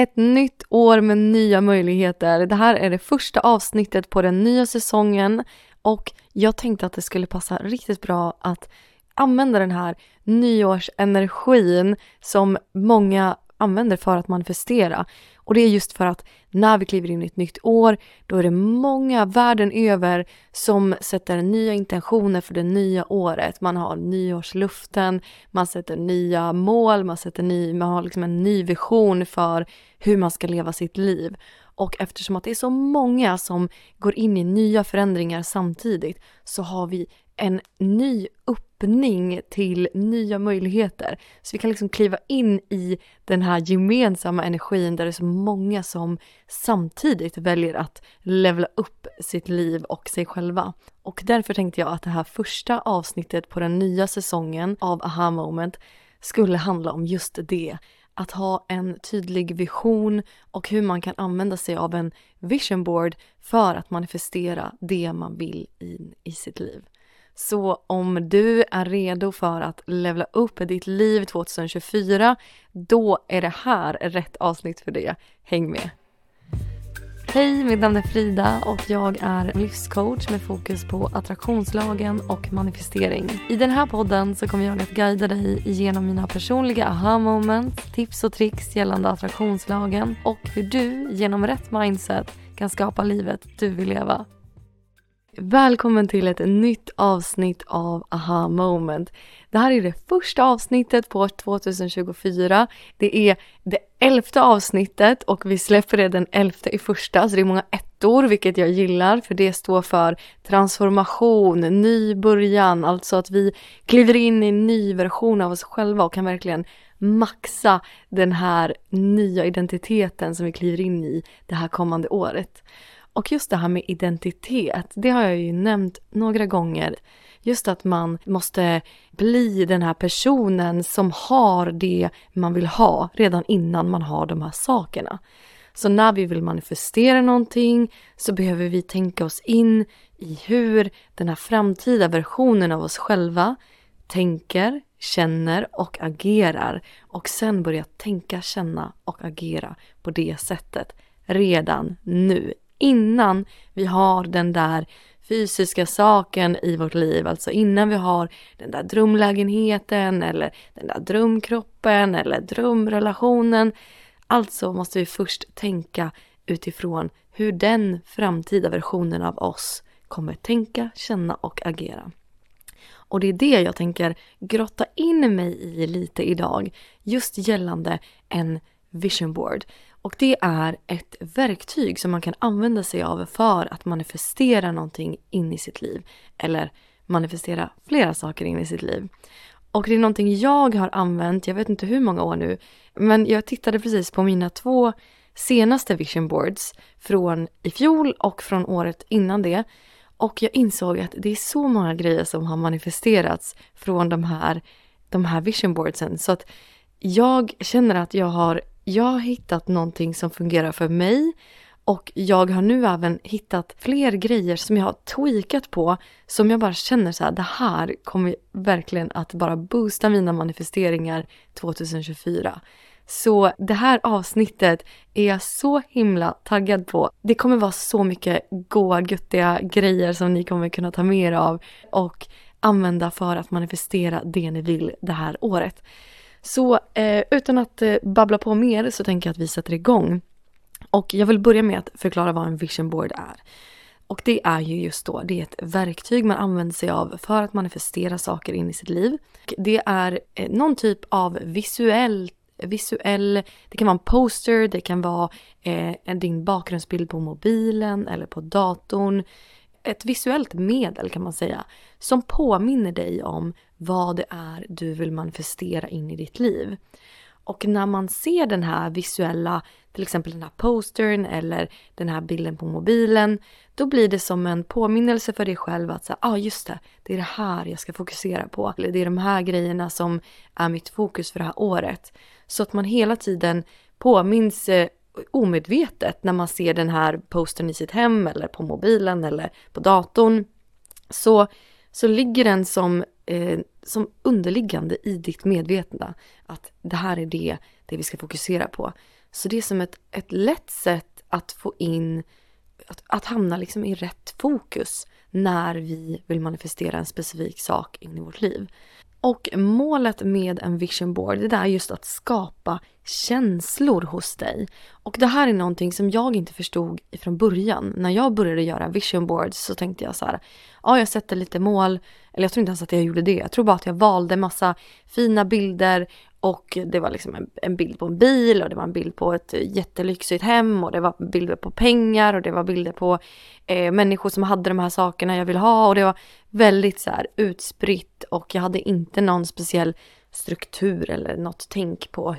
Ett nytt år med nya möjligheter. Det här är det första avsnittet på den nya säsongen och jag tänkte att det skulle passa riktigt bra att använda den här nyårsenergin som många använder för att manifestera. Och det är just för att när vi kliver in i ett nytt år, då är det många världen över som sätter nya intentioner för det nya året. Man har nyårsluften, man sätter nya mål, man har liksom en ny vision för hur man ska leva sitt liv. Och eftersom att det är så många som går in i nya förändringar samtidigt så har vi en ny öppning till nya möjligheter. Så vi kan liksom kliva in i den här gemensamma energin där det är så många som samtidigt väljer att levela upp sitt liv och sig själva. Och därför tänkte jag att det här första avsnittet på den nya säsongen av Aha Moment skulle handla om just det. Att ha en tydlig vision och hur man kan använda sig av en vision board för att manifestera det man vill i sitt liv. Så om du är redo för att levela upp ditt liv 2024, då är det här rätt avsnitt för det. Häng med! Hej, mitt namn är Frida och jag är livscoach med fokus på attraktionslagen och manifestering. I den här podden så kommer jag att guida dig igenom mina personliga aha-moments, tips och tricks gällande attraktionslagen och hur du genom rätt mindset kan skapa livet du vill leva. Välkommen till ett nytt avsnitt av Aha Moment. Det här är det första avsnittet på 2024. Det är det 11:e avsnittet och vi släpper det den 11:e i första. Så det är många ettor, vilket jag gillar. För det står för transformation, ny början. Alltså att vi kliver in i en ny version av oss själva och kan verkligen maxa den här nya identiteten som vi kliver in i det här kommande året. Och just det här med identitet, det har jag ju nämnt några gånger. Just att man måste bli den här personen som har det man vill ha redan innan man har de här sakerna. Så när vi vill manifestera någonting så behöver vi tänka oss in i hur den här framtida versionen av oss själva tänker, känner och agerar. Och sen börja tänka, känna och agera på det sättet redan nu. Innan vi har den där fysiska saken i vårt liv, alltså innan vi har den där drömlägenheten eller den där drömkroppen eller drömrelationen. Alltså måste vi först tänka utifrån hur den framtida versionen av oss kommer tänka, känna och agera. Och det är det jag tänker grotta in mig i lite idag, just gällande en vision board. Och det är ett verktyg som man kan använda sig av för att manifestera någonting in i sitt liv. Eller manifestera flera saker in i sitt liv. Och det är någonting jag har använt, jag vet inte hur många år nu. Men jag tittade precis på mina 2 senaste vision boards från i fjol och från året innan det. Och jag insåg att det är så många grejer som har manifesterats från de här vision boardsen. Så att jag känner att jag har hittat någonting som fungerar för mig och jag har nu även hittat fler grejer som jag har tweakat på som jag bara känner så här, det här kommer verkligen att bara boosta mina manifesteringar 2024. Så det här avsnittet är jag så himla taggad på. Det kommer vara så mycket goa, göttiga grejer som ni kommer kunna ta med er av och använda för att manifestera det ni vill det här året. Så utan att babbla på mer så tänker jag att vi sätter igång. Och jag vill börja med att förklara vad en vision board är. Och det är ju just då, det är ett verktyg man använder sig av för att manifestera saker in i sitt liv. Det är någon typ av visuell, det kan vara en poster, det kan vara din bakgrundsbild på mobilen eller på datorn. Ett visuellt medel kan man säga som påminner dig om vad det är du vill manifestera in i ditt liv. Och när man ser den här visuella, till exempel den här postern eller den här bilden på mobilen, då blir det som en påminnelse för dig själv att säga, just det är det här jag ska fokusera på. Eller det är de här grejerna som är mitt fokus för det här året. Så att man hela tiden påminns omedvetet när man ser den här postern i sitt hem eller på mobilen eller på datorn. Så ligger den som underliggande i ditt medvetna att det här är det vi ska fokusera på. Så det är som ett lätt sätt att få in, att hamna liksom i rätt fokus när vi vill manifestera en specifik sak in i vårt liv. Och målet med en vision board, det är just att skapa känslor hos dig. Och det här är någonting som jag inte förstod från början. När jag började göra vision boards så tänkte jag så här, ja, jag sätter lite mål, eller jag tror inte ens att jag gjorde det. Jag tror bara att jag valde massa fina bilder, och det var liksom en bild på en bil, och det var en bild på ett jättelyxigt hem, och det var bilder på pengar, och det var bilder på människor som hade de här sakerna jag vill ha, och det var väldigt så här utspritt, och jag hade inte någon speciell struktur eller något tänk på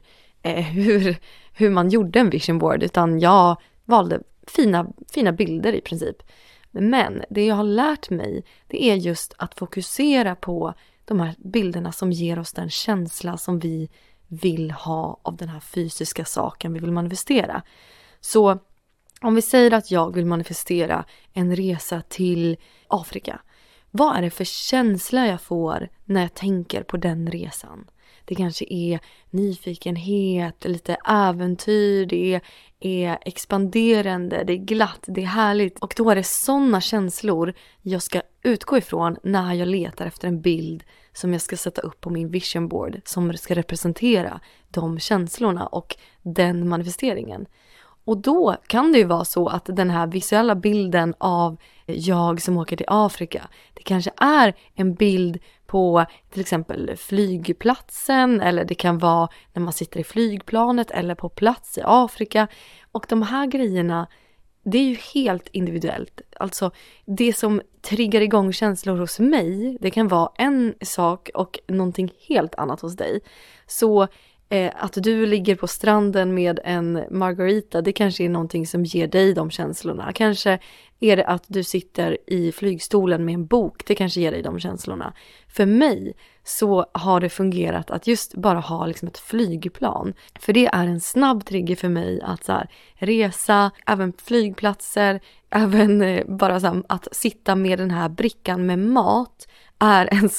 hur man gjorde en vision board, utan jag valde fina bilder i princip. Men det jag har lärt mig, det är just att fokusera på de här bilderna som ger oss den känsla som vi vill ha av den här fysiska saken vi vill manifestera. Så om vi säger att jag vill manifestera en resa till Afrika, vad är det för känsla jag får när jag tänker på den resan? Det kanske är nyfikenhet, lite äventyr, det är expanderande, det är glatt, det är härligt. Och då är det sådana känslor jag ska utgå ifrån när jag letar efter en bild som jag ska sätta upp på min vision board, som ska representera de känslorna och den manifesteringen. Och då kan det ju vara så att den här visuella bilden av jag som åker till Afrika, det kanske är en bild på till exempel flygplatsen, eller det kan vara när man sitter i flygplanet eller på plats i Afrika. Och de här grejerna, det är ju helt individuellt. Alltså det som triggar igång känslor hos mig, det kan vara en sak och någonting helt annat hos dig. Så att du ligger på stranden med en margarita, det kanske är någonting som ger dig de känslorna. Kanske är det att du sitter i flygstolen med en bok, det kanske ger dig de känslorna. För mig så har det fungerat att just bara ha liksom ett flygplan. För det är en snabb trigger för mig att så här, resa, även flygplatser, även bara så här, att sitta med den här brickan med mat är en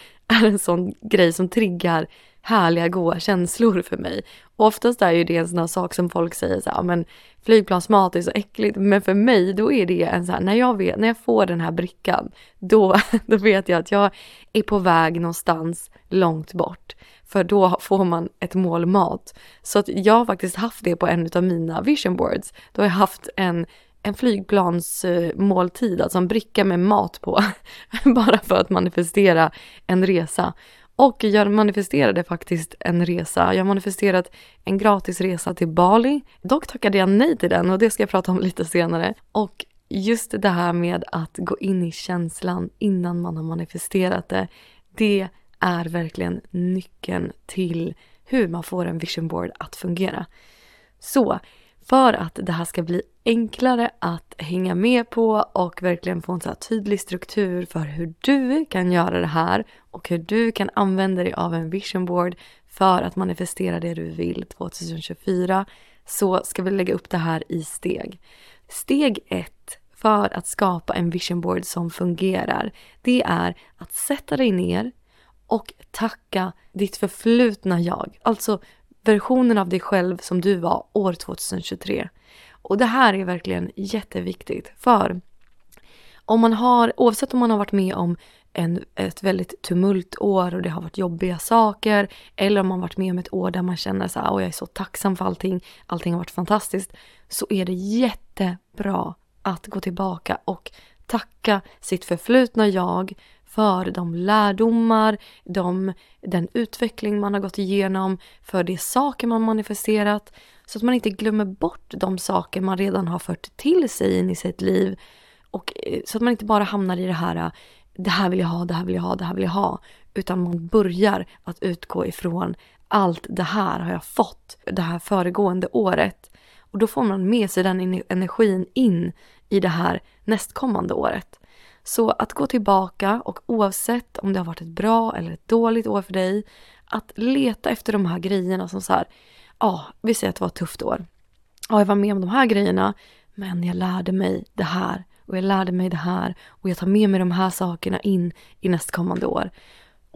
sån grej som triggar härliga, goda känslor för mig. Och oftast är ju det en sån här sak som folk säger så här, men flygplansmat är så äckligt. Men för mig, då är det en så här, när jag får den här brickan, då vet jag att jag är på väg någonstans långt bort. För då får man ett mål mat. Så att jag har faktiskt haft det på en av mina vision boards. Då har jag haft en flygplansmåltid, alltså en bricka med mat på. Bara för att manifestera en resa. Och jag manifesterade faktiskt en resa. Jag har manifesterat en gratis resa till Bali. Dock tackade jag nej till den, och det ska jag prata om lite senare. Och just det här med att gå in i känslan innan man har manifesterat det, det är verkligen nyckeln till hur man får en vision board att fungera. Så för att det här ska bli enklare att hänga med på och verkligen få en så här tydlig struktur för hur du kan göra det här och hur du kan använda dig av en vision board för att manifestera det du vill 2024, så ska vi lägga upp det här i steg. Steg 1 för att skapa en vision board som fungerar, det är att sätta dig ner och tacka ditt förflutna jag. Alltså versionen av dig själv som du var år 2023. Och det här är verkligen jätteviktigt, för oavsett om man har varit med om ett väldigt tumultår och det har varit jobbiga saker, eller om man har varit med om ett år där man känner så här, jag är så tacksam för allting har varit fantastiskt, så är det jättebra att gå tillbaka och tacka sitt förflutna jag för de lärdomar, den utveckling man har gått igenom, för de saker man manifesterat, så att man inte glömmer bort de saker man redan har fört till sig in i sitt liv, och så att man inte bara hamnar i det här vill jag ha, det här vill jag ha, det här vill jag ha, utan man börjar att utgå ifrån allt det här har jag fått det här föregående året, och då får man med sig den energin in i det här nästkommande året. Så att gå tillbaka, och oavsett om det har varit ett bra eller ett dåligt år för dig, att leta efter de här grejerna som så här, vi säger att det var ett tufft år. Jag var med om de här grejerna, men jag lärde mig det här, och jag lärde mig det här, och jag tar med mig de här sakerna in i nästkommande år.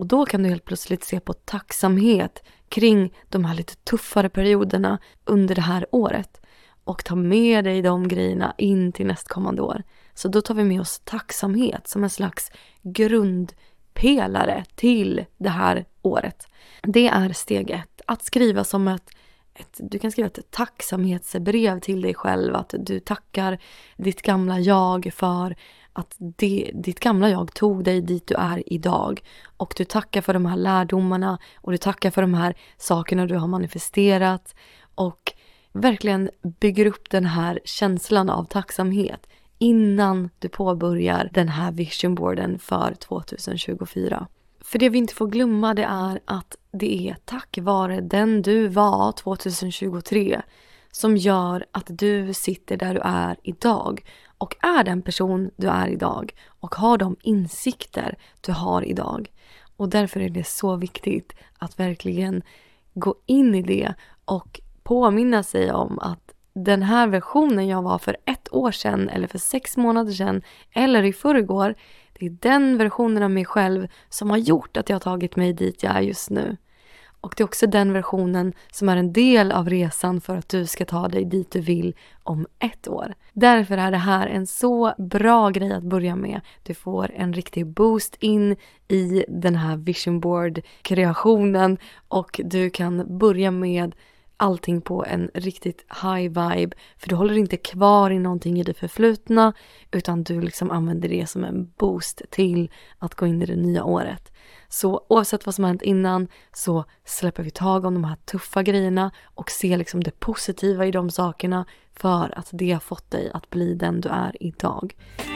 Och då kan du helt plötsligt se på tacksamhet kring de här lite tuffare perioderna under det här året. Och ta med dig de grejerna in till nästkommande år. Så då tar vi med oss tacksamhet som en slags grundpelare till det här året. Det är steg 1. Att skriva som du kan skriva ett tacksamhetsbrev till dig själv. Att du tackar ditt gamla jag för att ditt gamla jag tog dig dit du är idag. Och du tackar för de här lärdomarna och du tackar för de här sakerna du har manifesterat. Och verkligen bygger upp den här känslan av tacksamhet innan du påbörjar den här visionboarden för 2024. För det vi inte får glömma, det är att det är tack vare den du var 2023 som gör att du sitter där du är idag och är den person du är idag och har de insikter du har idag. Och därför är det så viktigt att verkligen gå in i det och påminna sig om att den här versionen jag var för 1 år sedan eller för 6 månader sedan eller i förrgår, det är den versionen av mig själv som har gjort att jag har tagit mig dit jag är just nu. Och det är också den versionen som är en del av resan för att du ska ta dig dit du vill om 1 år. Därför är det här en så bra grej att börja med. Du får en riktig boost in i den här vision board-kreationen och du kan börja med allting på en riktigt high vibe. För du håller inte kvar i någonting i det förflutna utan du liksom använder det som en boost till att gå in i det nya året. Så oavsett vad som har hänt innan så släpper vi tag om de här tuffa grejerna och ser liksom det positiva i de sakerna för att det har fått dig att bli den du är idag.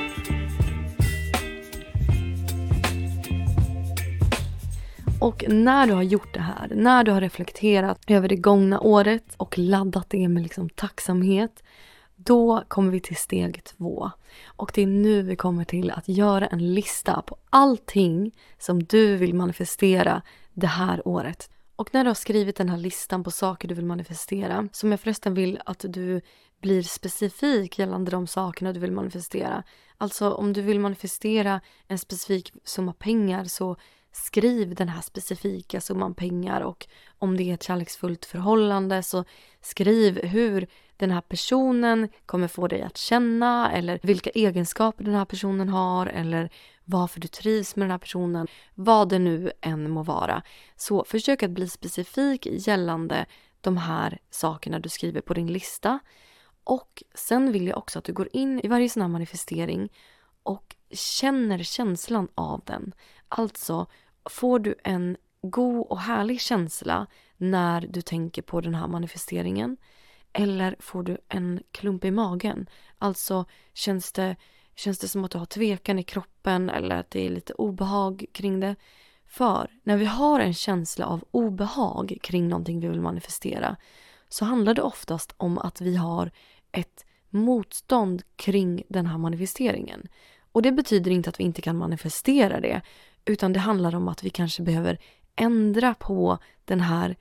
Och när du har gjort det här, när du har reflekterat över det gångna året och laddat det med liksom tacksamhet, då kommer vi till steg 2. Och det är nu vi kommer till att göra en lista på allting som du vill manifestera det här året. Och när du har skrivit den här listan på saker du vill manifestera, som jag förresten vill att du blir specifik gällande de sakerna du vill manifestera. Alltså om du vill manifestera en specifik summa pengar så skriv den här specifika summan pengar, och om det är ett kärleksfullt förhållande så skriv hur den här personen kommer få dig att känna eller vilka egenskaper den här personen har eller varför du trivs med den här personen, vad det nu än må vara. Så försök att bli specifik gällande de här sakerna du skriver på din lista. Och sen vill jag också att du går in i varje sån här manifestering och känner känslan av den. Alltså får du en god och härlig känsla när du tänker på den här manifesteringen, eller får du en klump i magen? Alltså känns det som att du har tvekan i kroppen eller att det är lite obehag kring det? För när vi har en känsla av obehag kring någonting vi vill manifestera så handlar det oftast om att vi har ett motstånd kring den här manifesteringen. Och det betyder inte att vi inte kan manifestera det, utan det handlar om att vi kanske behöver ändra på den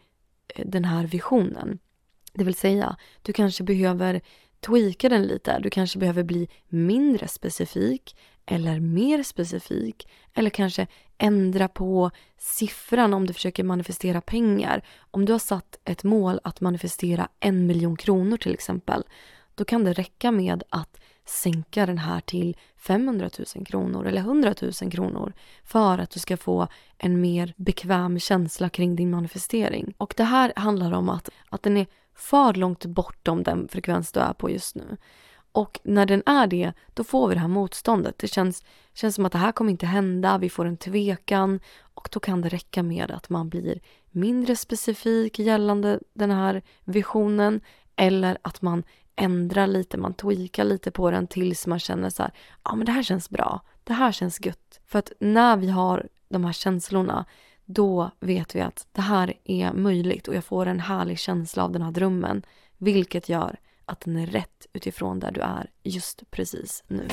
här visionen. Det vill säga, du kanske behöver tweaka den lite. Du kanske behöver bli mindre specifik eller mer specifik. Eller kanske ändra på siffran om du försöker manifestera pengar. Om du har satt ett mål att manifestera 1 miljon kronor till exempel, då kan det räcka med att sänka den här till 500 000 kronor eller 100 000 kronor för att du ska få en mer bekväm känsla kring din manifestering. Och det här handlar om att den är för långt bortom den frekvens du är på just nu. Och när den är det, då får vi det här motståndet. Det känns som att det här kommer inte hända, vi får en tvekan, och då kan det räcka med att man blir mindre specifik gällande den här visionen, eller att man ändrar lite, man tweakar lite på den tills man känner så här, ja men det här känns bra, det här känns gött. För att när vi har de här känslorna, då vet vi att det här är möjligt och jag får en härlig känsla av den här drömmen, vilket gör att den är rätt utifrån där du är just precis nu.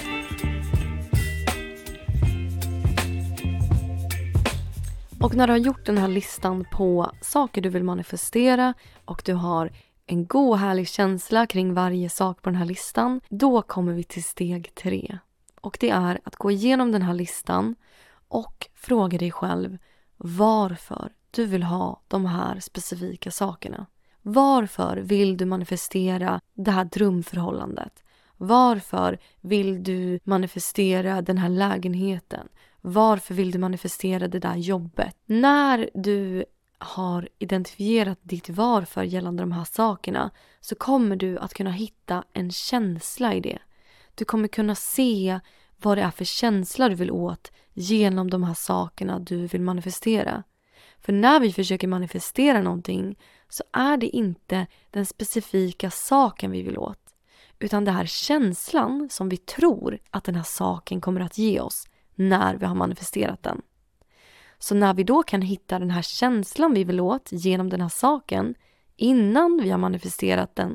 Och när du har gjort den här listan på saker du vill manifestera och du har en god och härlig känsla kring varje sak på den här listan, då kommer vi till steg 3. Och det är att gå igenom den här listan och fråga dig själv, varför du vill ha de här specifika sakerna. Varför vill du manifestera det här drömförhållandet? Varför vill du manifestera den här lägenheten? Varför vill du manifestera det där jobbet? När du har identifierat ditt varför gällande de här sakerna så kommer du att kunna hitta en känsla i det. Du kommer kunna se vad det är för känsla du vill åt genom de här sakerna du vill manifestera. För när vi försöker manifestera någonting så är det inte den specifika saken vi vill åt. Utan det här känslan som vi tror att den här saken kommer att ge oss när vi har manifesterat den. Så när vi då kan hitta den här känslan vi vill åt genom den här saken innan vi har manifesterat den,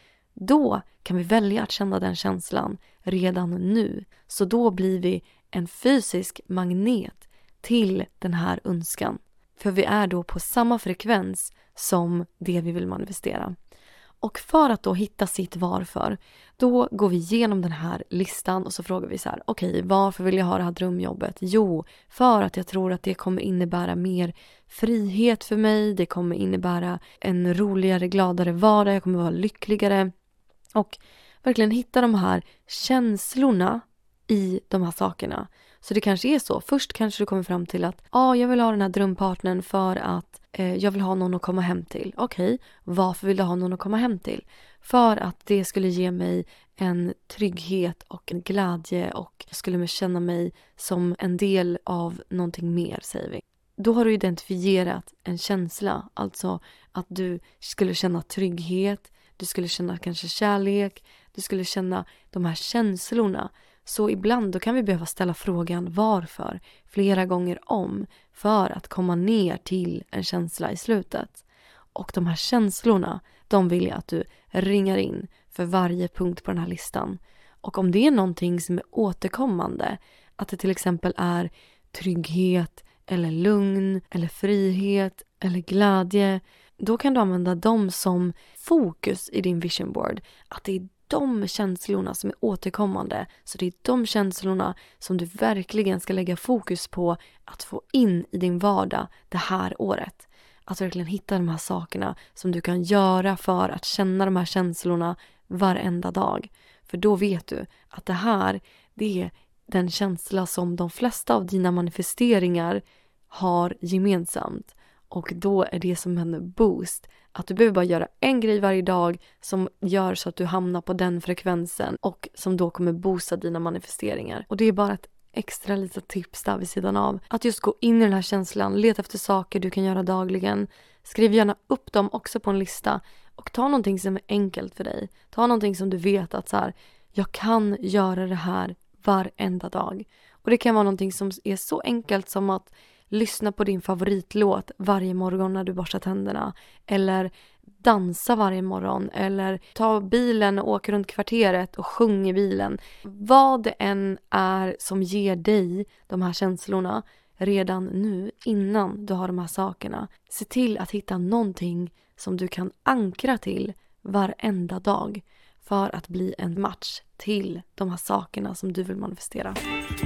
då kan vi välja att känna den känslan redan nu. Så då blir vi en fysisk magnet till den här önskan. För vi är då på samma frekvens som det vi vill manifestera. Och för att då hitta sitt varför, då går vi igenom den här listan och så frågar vi så här: okej, varför vill jag ha det här drömjobbet? Jo, för att jag tror att det kommer innebära mer frihet för mig. Det kommer innebära en roligare, gladare vardag. Jag kommer vara lyckligare. Och verkligen hitta de här känslorna i de här sakerna. Så det kanske är så. Först kanske du kommer fram till att jag vill ha den här drömpartnern för att jag vill ha någon att komma hem till. Okej, varför vill du ha någon att komma hem till? För att det skulle ge mig en trygghet och en glädje och jag skulle känna mig som en del av någonting mer, säger vi. Då har du identifierat en känsla, alltså att du skulle känna trygghet, du skulle känna kanske kärlek, du skulle känna de här känslorna. Så ibland då kan vi behöva ställa frågan varför flera gånger om för att komma ner till en känsla i slutet. Och de här känslorna, de vill jag att du ringar in för varje punkt på den här listan. Och om det är någonting som är återkommande, att det till exempel är trygghet eller lugn eller frihet eller glädje, då kan du använda dem som fokus i din vision board. Att det är de känslorna som är återkommande. Så det är de känslorna som du verkligen ska lägga fokus på att få in i din vardag det här året. Att verkligen hitta de här sakerna som du kan göra för att känna de här känslorna varenda dag. För då vet du att det här, det är den känsla som de flesta av dina manifesteringar har gemensamt. Och då är det som en boost. Att du behöver bara göra en grej varje dag som gör så att du hamnar på den frekvensen och som då kommer boosta dina manifesteringar. Och det är bara ett extra litet tips där vid sidan av. Att just gå in i den här känslan, leta efter saker du kan göra dagligen. Skriv gärna upp dem också på en lista och ta någonting som är enkelt för dig. Ta någonting som du vet att så här, jag kan göra det här varenda dag. Och det kan vara någonting som är så enkelt som att lyssna på din favoritlåt varje morgon när du borstar tänderna. Eller dansa varje morgon. Eller ta bilen och åka runt kvarteret och sjunga i bilen. Vad det än är som ger dig de här känslorna redan nu innan du har de här sakerna. Se till att hitta någonting som du kan ankra till varenda dag. För att bli en match till de här sakerna som du vill manifestera.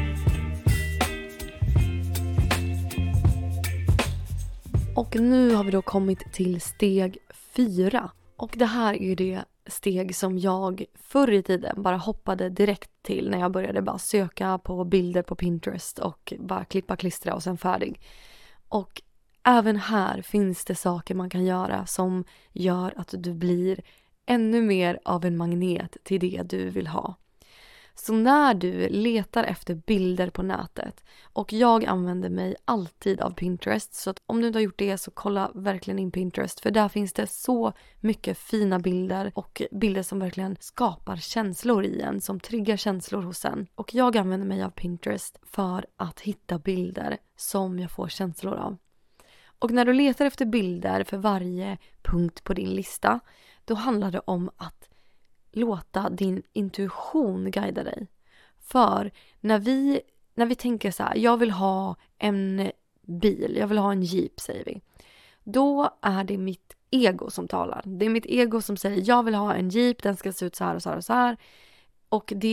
Och nu har vi då kommit till steg 4. Och det här är ju det steg som jag förr i tiden bara hoppade direkt till när jag började bara söka på bilder på Pinterest och bara klippa, klistra och sen färdig. Och även här finns det saker man kan göra som gör att du blir ännu mer av en magnet till det du vill ha. Så när du letar efter bilder på nätet, och jag använder mig alltid av Pinterest, så att om du inte har gjort det så kolla verkligen in Pinterest, för där finns det så mycket fina bilder och bilder som verkligen skapar känslor i en, som triggar känslor hos en. Och jag använder mig av Pinterest för att hitta bilder som jag får känslor av. Och när du letar efter bilder för varje punkt på din lista, då handlar det om att låta din intuition guida dig. För när vi tänker så här, jag vill ha en bil, jag vill ha en jeep, säger vi. Då är det mitt ego som talar. Det är mitt ego som säger, jag vill ha en jeep, den ska se ut så här och så här och så här. Och det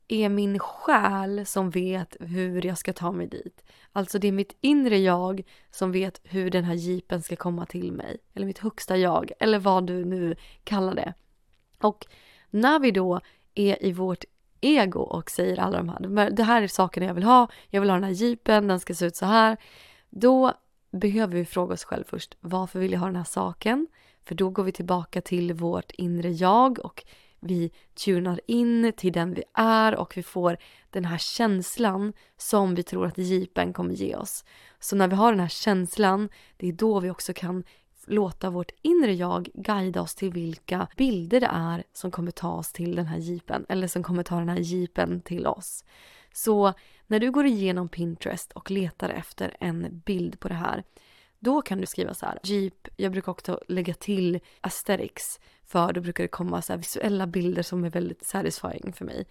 är min själ som vet hur jag ska ta mig dit. Alltså det är mitt inre jag som vet hur den här jeepen ska komma till mig. Eller mitt högsta jag, eller vad du nu kallar det. Och när vi då är i vårt ego och säger alla de här, det här är sakerna jag vill ha den här jeepen, den ska se ut så här. Då behöver vi fråga oss själv först, varför vill jag ha den här saken? För då går vi tillbaka till vårt inre jag och vi tunar in till den vi är och vi får den här känslan som vi tror att jeepen kommer ge oss. Så när vi har den här känslan, det är då vi också kan låta vårt inre jag guida oss till vilka bilder det är som kommer ta oss till den här jeepen eller som kommer ta den här jeepen till oss. Så när du går igenom Pinterest och letar efter en bild på det här, då kan du skriva så här: jeep, jag brukar också lägga till aesthetics, för då brukar det komma så här visuella bilder som är väldigt satisfying för mig.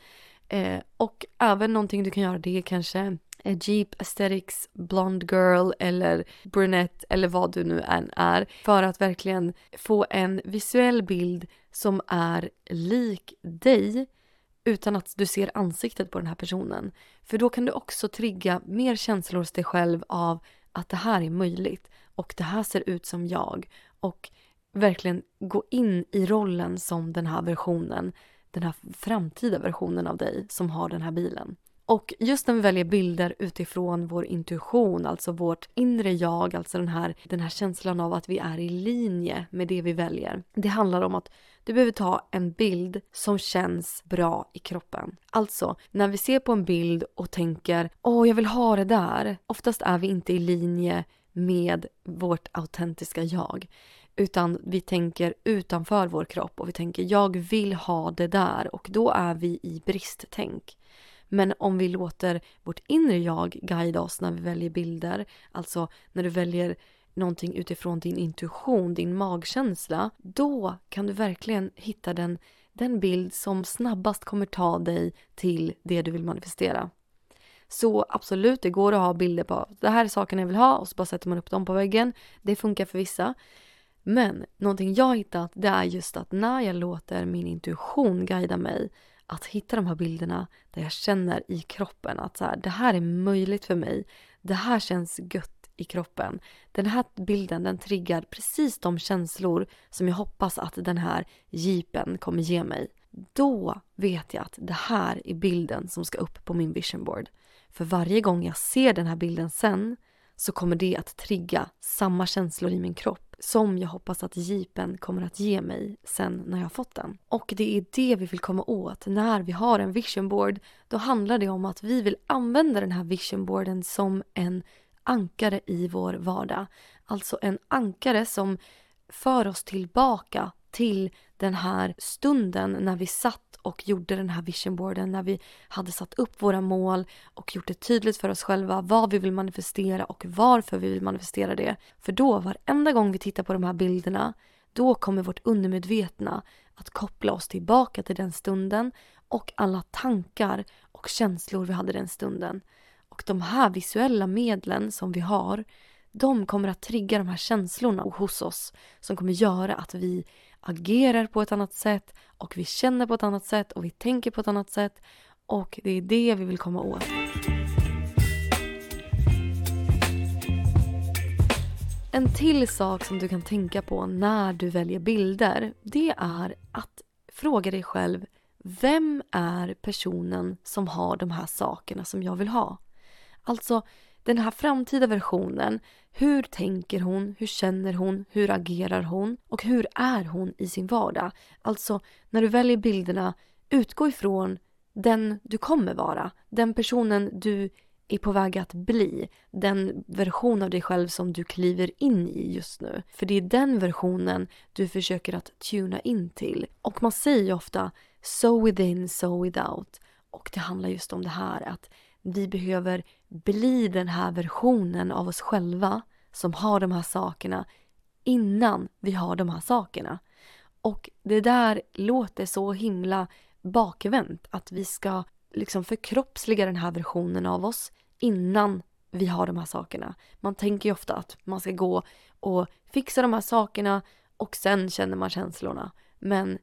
Och även någonting du kan göra, det är kanske jeep aesthetics, blonde girl eller brunette eller vad du nu än är, för att verkligen få en visuell bild som är lik dig utan att du ser ansiktet på den här personen. För då kan du också trigga mer känslor hos dig själv av att det här är möjligt och det här ser ut som jag, och verkligen gå in i rollen som den här versionen, den här framtida versionen av dig som har den här bilen. Och just när vi väljer bilder utifrån vår intuition, alltså vårt inre jag, alltså den här känslan av att vi är i linje med det vi väljer. Det handlar om att du behöver ta en bild som känns bra i kroppen. Alltså, när vi ser på en bild och tänker, jag vill ha det där. Oftast är vi inte i linje med vårt autentiska jag. Utan vi tänker utanför vår kropp och vi tänker, jag vill ha det där. Och då är vi i bristtänk. Men om vi låter vårt inre jag guida oss när vi väljer bilder, alltså när du väljer någonting utifrån din intuition, din magkänsla, då kan du verkligen hitta den bild som snabbast kommer ta dig till det du vill manifestera. Så absolut, det går att ha bilder på det här är saken jag vill ha och så bara sätter man upp dem på väggen. Det funkar för vissa. Men någonting jag har hittat, det är just att när jag låter min intuition guida mig att hitta de här bilderna där jag känner i kroppen att så här, det här är möjligt för mig. Det här känns gött i kroppen. Den här bilden, den triggar precis de känslor som jag hoppas att den här jeepen kommer ge mig. Då vet jag att det här är bilden som ska upp på min vision board. För varje gång jag ser den här bilden sen så kommer det att trigga samma känslor i min kropp som jag hoppas att jeepen kommer att ge mig sen när jag har fått den. Och det är det vi vill komma åt. När vi har en vision board, då handlar det om att vi vill använda den här vision boarden som en ankare i vår vardag. Alltså en ankare som för oss tillbaka till den här stunden när vi satt och gjorde den här vision boarden, när vi hade satt upp våra mål och gjort det tydligt för oss själva vad vi vill manifestera och varför vi vill manifestera det. För då, varenda gång vi tittar på de här bilderna, då kommer vårt undermedvetna att koppla oss tillbaka till den stunden och alla tankar och känslor vi hade den stunden. Och de här visuella medlen som vi har, de kommer att trigga de här känslorna hos oss som kommer göra att vi agerar på ett annat sätt och vi känner på ett annat sätt och vi tänker på ett annat sätt, och det är det vi vill komma åt. En till sak som du kan tänka på när du väljer bilder, det är att fråga dig själv, vem är personen som har de här sakerna som jag vill ha? Alltså den här framtida versionen, hur tänker hon, hur känner hon, hur agerar hon och hur är hon i sin vardag? Alltså när du väljer bilderna, utgå ifrån den du kommer vara, den personen du är på väg att bli, den version av dig själv som du kliver in i just nu. För det är den versionen du försöker att tuna in till. Och man säger ju ofta so within, so without. Och det handlar just om det här att vi behöver bli den här versionen av oss själva som har de här sakerna innan vi har de här sakerna. Och det där låter så himla bakvänt, att vi ska liksom förkroppsliga den här versionen av oss innan vi har de här sakerna. Man tänker ju ofta att man ska gå och fixa de här sakerna och sen känner man känslorna. Men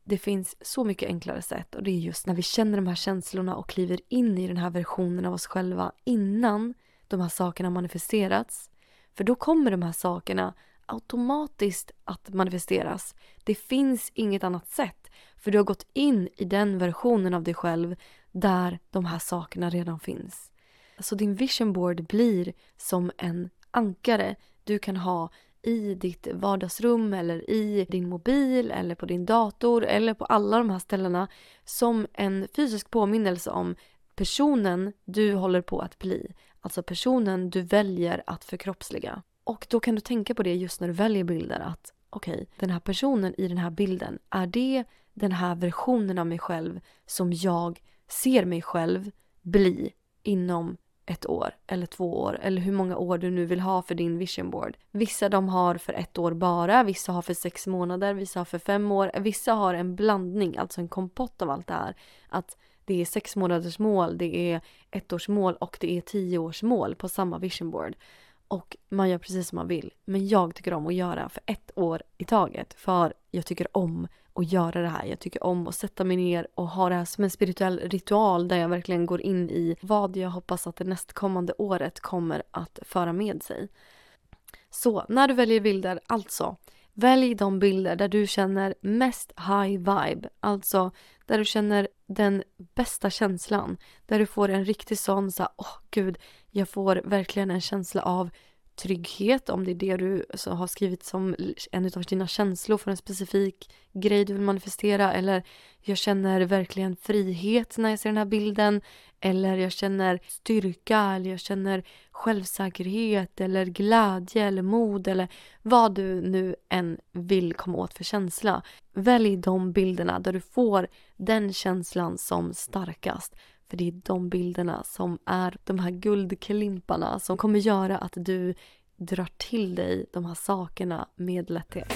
det finns så mycket enklare sätt, och det är just när vi känner de här känslorna och kliver in i den här versionen av oss själva innan de här sakerna manifesterats. För då kommer de här sakerna automatiskt att manifesteras. Det finns inget annat sätt, för du har gått in i den versionen av dig själv där de här sakerna redan finns. Så din vision board blir som en ankare du kan ha i ditt vardagsrum eller i din mobil eller på din dator eller på alla de här ställena, som en fysisk påminnelse om personen du håller på att bli. Alltså personen du väljer att förkroppsliga. Och då kan du tänka på det just när du väljer bilder, att okej, den här personen i den här bilden, är det den här versionen av mig själv som jag ser mig själv bli inom 1 år eller 2 år eller hur många år du nu vill ha för din vision board. Vissa de har för 1 år bara, vissa har för 6 månader, vissa har för 5 år, vissa har en blandning, alltså en kompott av allt det här. Att det är 6 månaders mål, det är 1 års mål och det är 10 års mål på samma vision board. Och man gör precis som man vill. Men jag tycker om att göra för 1 år i taget. För jag tycker om att göra det här. Jag tycker om att sätta mig ner och ha det här som en spirituell ritual där jag verkligen går in i vad jag hoppas att det nästkommande året kommer att föra med sig. Så när du väljer bilder, alltså välj de bilder där du känner mest high vibe. Alltså där du känner den bästa känslan. Där du får en riktig sån gud, jag får verkligen en känsla av trygghet, om det är det du har skrivit som en av dina känslor för en specifik grej du vill manifestera, eller jag känner verkligen frihet när jag ser den här bilden, eller jag känner styrka, eller jag känner självsäkerhet eller glädje eller mod, eller vad du nu än vill komma åt för känsla. Välj de bilderna där du får den känslan som starkast. För det är de bilderna som är de här guldklimparna som kommer göra att du drar till dig de här sakerna med lätthet.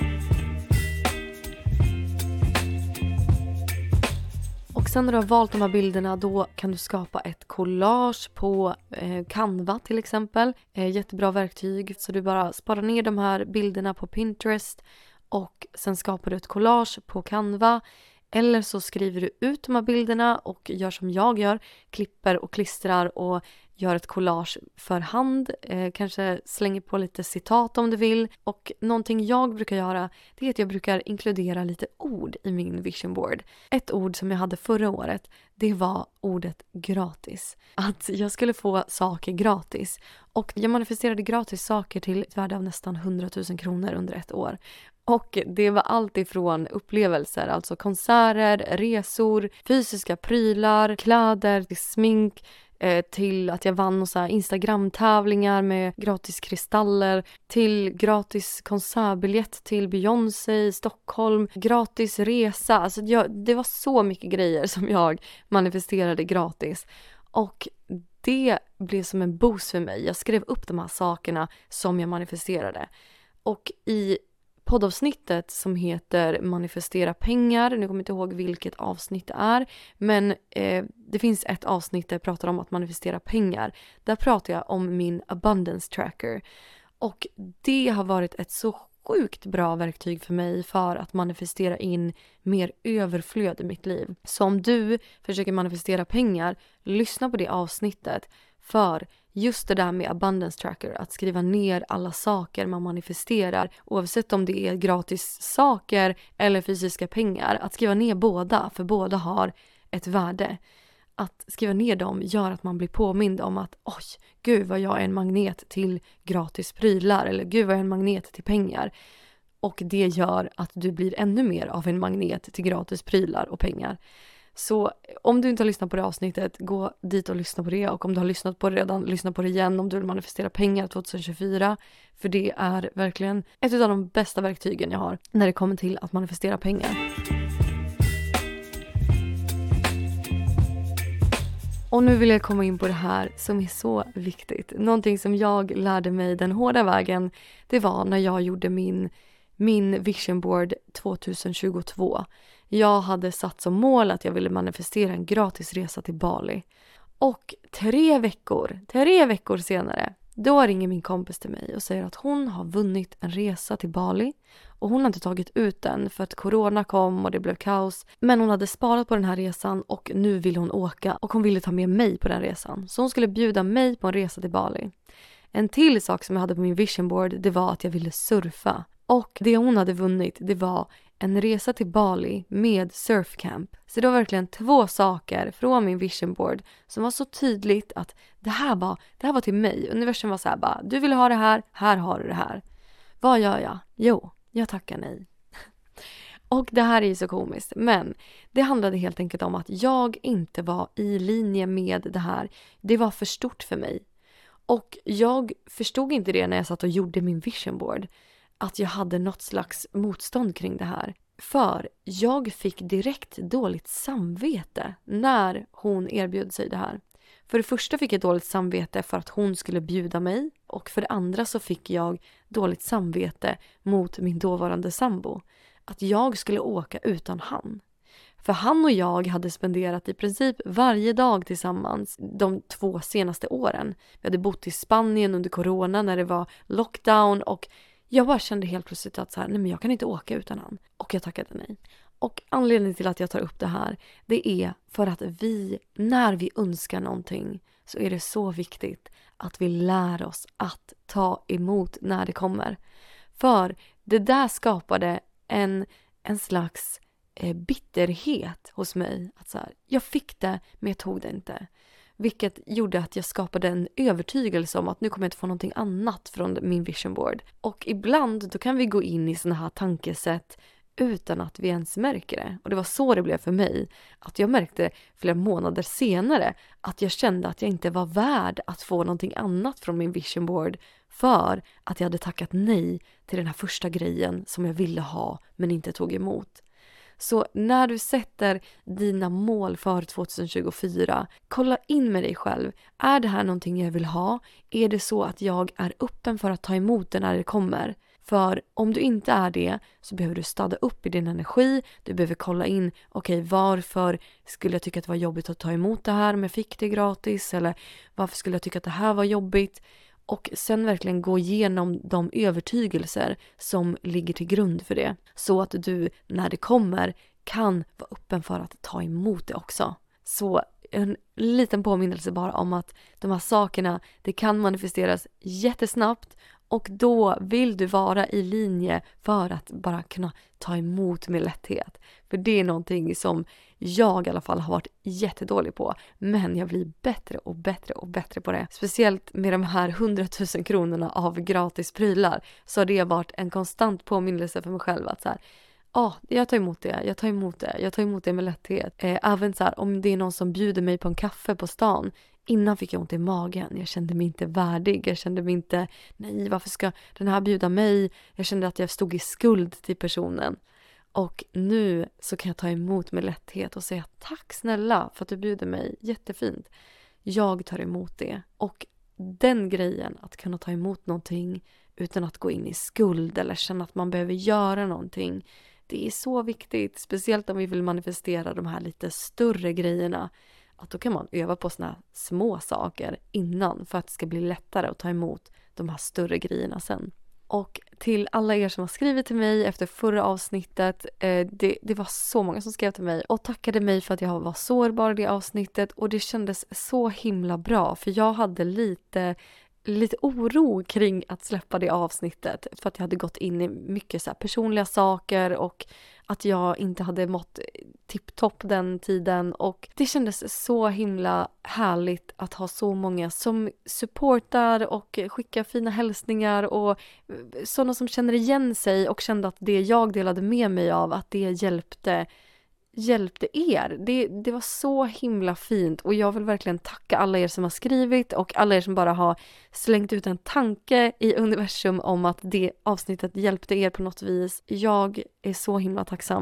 Och sen när du har valt de här bilderna, då kan du skapa ett collage på Canva till exempel. Jättebra verktyg. Så du bara sparar ner de här bilderna på Pinterest och sen skapar du ett collage på Canva. Eller så skriver du ut de här bilderna och gör som jag gör. Klipper och klistrar och gör ett collage för hand. Kanske slänger på lite citat om du vill. Och någonting jag brukar göra, det är att jag brukar inkludera lite ord i min vision board. Ett ord som jag hade förra året, det var ordet gratis. Att jag skulle få saker gratis. Och jag manifesterade gratis saker till ett värde av nästan 100 000 kronor under 1 år. Och det var allt ifrån upplevelser, alltså konserter, resor, fysiska prylar, kläder, smink, till att jag vann Instagram-tävlingar med gratis kristaller, till gratis konsertbiljett till Beyoncé i Stockholm, gratis resa. Alltså det var så mycket grejer som jag manifesterade gratis. Och det blev som en boost för mig. Jag skrev upp de här sakerna som jag manifesterade. Och i poddavsnittet som heter Manifestera pengar, nu kommer jag inte ihåg vilket avsnitt det är, men det finns ett avsnitt där jag pratar om att manifestera pengar. Där pratar jag om min abundance tracker, och det har varit ett så sjukt bra verktyg för mig för att manifestera in mer överflöd i mitt liv. Så om du försöker manifestera pengar, lyssna på det avsnittet, för just det där med abundance tracker, att skriva ner alla saker man manifesterar, oavsett om det är gratis saker eller fysiska pengar, att skriva ner båda, för båda har ett värde. Att skriva ner dem gör att man blir påmind om att oj, gud vad jag är en magnet till gratis prylar, eller gud vad jag är en magnet till pengar. Och det gör att du blir ännu mer av en magnet till gratis prylar och pengar. Så om du inte har lyssnat på det avsnittet, gå dit och lyssna på det. Och om du har lyssnat på det redan, lyssna på det igen om du vill manifestera pengar 2024. För det är verkligen ett av de bästa verktygen jag har när det kommer till att manifestera pengar. Och nu vill jag komma in på det här som är så viktigt. Någonting som jag lärde mig den hårda vägen, det var när jag gjorde min vision board 2022. Jag hade satt som mål att jag ville manifestera en gratis resa till Bali. Och 3 veckor senare, Då ringer min kompis till mig och säger att hon har vunnit en resa till Bali. Och hon har inte tagit ut den för att corona kom och det blev kaos. Men hon hade sparat på den här resan och nu vill hon åka. Och hon ville ta med mig på den resan. Så hon skulle bjuda mig på en resa till Bali. En till sak som jag hade på min vision board, det var att jag ville surfa. Och det hon hade vunnit, det var en resa till Bali med surfcamp. Så det var verkligen 2 saker från min vision board som var så tydligt att det här var till mig. Universum var så här bara, du vill ha det här har du det här. Vad gör jag? Jo, jag tackar nej. Och det här är ju så komiskt, men det handlade helt enkelt om att jag inte var i linje med det här. Det var för stort för mig. Och jag förstod inte det när jag satt och gjorde min vision board. Att jag hade något slags motstånd kring det här. För jag fick direkt dåligt samvete när hon erbjöd sig det här. För det första fick jag dåligt samvete för att hon skulle bjuda mig. Och för det andra så fick jag dåligt samvete mot min dåvarande sambo. Att jag skulle åka utan han. För han och jag hade spenderat i princip varje dag tillsammans de 2 senaste åren. Vi hade bott i Spanien under corona när det var lockdown och jag bara kände helt plötsligt att så här, nej men jag kan inte åka utan han. Och jag tackade nej. Och anledningen till att jag tar upp det här, det är för att när vi önskar någonting så är det så viktigt att vi lär oss att ta emot när det kommer. För det där skapade en slags bitterhet hos mig. Att så här, jag fick det men jag tog det inte. Vilket gjorde att jag skapade en övertygelse om att nu kommer jag inte få någonting annat från min vision board. Och ibland då kan vi gå in i såna här tankesätt utan att vi ens märker det. Och det var så det blev för mig. Att jag märkte flera månader senare att jag kände att jag inte var värd att få någonting annat från min vision board. För att jag hade tackat nej till den här första grejen som jag ville ha men inte tog emot. Så när du sätter dina mål för 2024, kolla in med dig själv. Är det här någonting jag vill ha? Är det så att jag är öppen för att ta emot det när det kommer? För om du inte är det så behöver du stanna upp i din energi. Du behöver kolla in, okej, varför skulle jag tycka att det var jobbigt att ta emot det här om jag fick det gratis? Eller varför skulle jag tycka att det här var jobbigt? Och sen verkligen gå igenom de övertygelser som ligger till grund för det. Så att du när det kommer kan vara öppen för att ta emot det också. Så en liten påminnelse bara om att de här sakerna, det kan manifesteras jättesnabbt. Och då vill du vara i linje för att bara kunna ta emot med lätthet. För det är någonting som jag i alla fall har varit jättedålig på. Men jag blir bättre och bättre och bättre på det. Speciellt med de här 100 000 kronorna av gratis prylar. Så har det varit en konstant påminnelse för mig själv att så här, jag tar emot det med lätthet. Även så här, om det är någon som bjuder mig på en kaffe på stan. Innan fick jag ont i magen. Jag kände mig inte värdig. Jag kände mig inte, nej, varför ska den här bjuda mig? Jag kände att jag stod i skuld till personen. Och nu så kan jag ta emot med lätthet och säga tack snälla för att du bjuder mig. Jättefint. Jag tar emot det. Och den grejen, att kunna ta emot någonting utan att gå in i skuld eller känna att man behöver göra någonting. Det är så viktigt. Speciellt om vi vill manifestera de här lite större grejerna. Att då kan man öva på såna små saker innan för att det ska bli lättare att ta emot de här större grejerna sen. Och till alla er som har skrivit till mig efter förra avsnittet, det var så många som skrev till mig och tackade mig för att jag var sårbar i det avsnittet och det kändes så himla bra för jag hade lite oro kring att släppa det avsnittet för att jag hade gått in i mycket så här personliga saker och att jag inte hade mått tipptopp den tiden och det kändes så himla härligt att ha så många som supportar och skickar fina hälsningar och sådana som känner igen sig och kände att det jag delade med mig av att det hjälpte er. Det var så himla fint och jag vill verkligen tacka alla er som har skrivit och alla er som bara har slängt ut en tanke i universum om att det avsnittet hjälpte er på något vis. Jag är så himla tacksam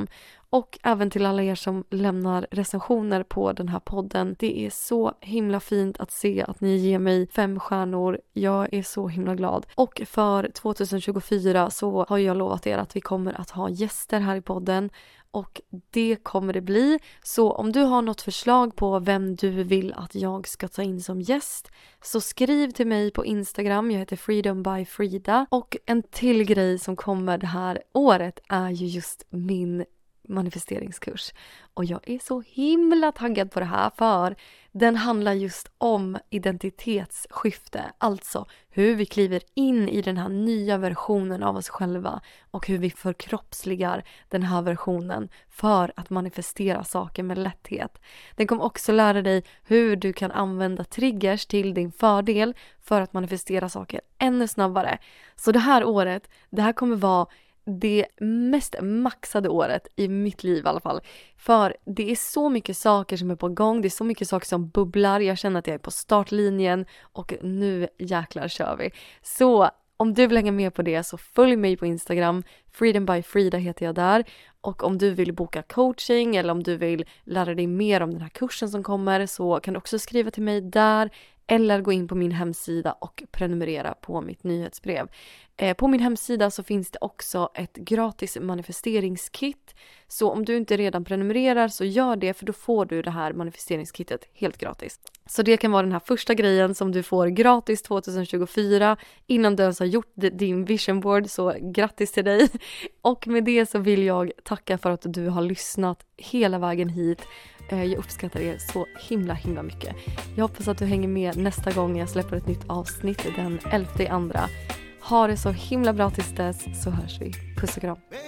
Och även till alla er som lämnar recensioner på den här podden. Det är så himla fint att se att ni ger mig 5 stjärnor. Jag är så himla glad. Och för 2024 så har jag lovat er att vi kommer att ha gäster här i podden. Och det kommer det bli. Så om du har något förslag på vem du vill att jag ska ta in som gäst, så skriv till mig på Instagram. Jag heter Freedom by Frida. Och en till grej som kommer det här året är ju just min manifesteringskurs. Och jag är så himla taggad på det här, för den handlar just om identitetsskifte. Alltså hur vi kliver in i den här nya versionen av oss själva och hur vi förkroppsligar den här versionen för att manifestera saker med lätthet. Den kommer också lära dig hur du kan använda triggers till din fördel för att manifestera saker ännu snabbare. Så det här året, det här kommer vara det mest maxade året i mitt liv i alla fall. För det är så mycket saker som är på gång. Det är så mycket saker som bubblar. Jag känner att jag är på startlinjen. Och nu jäklar kör vi. Så om du vill hänga med på det, så följ mig på Instagram. Freedom by Frida heter jag där. Och om du vill boka coaching eller om du vill lära dig mer om den här kursen som kommer, så kan du också skriva till mig där. Eller gå in på min hemsida och prenumerera på mitt nyhetsbrev. På min hemsida så finns det också ett gratis manifesteringskit. Så om du inte redan prenumererar, så gör det, för då får du det här manifesteringskittet helt gratis. Så det kan vara den här första grejen som du får gratis 2024 innan du ens har gjort din vision board. Så grattis till dig. Och med det så vill jag tacka för att du har lyssnat hela vägen hit. Jag uppskattar er så himla mycket. Jag hoppas att du hänger med nästa gång jag släpper ett nytt avsnitt den 11/2. Ha det så himla bra tills dess, så hörs vi. Puss och kram.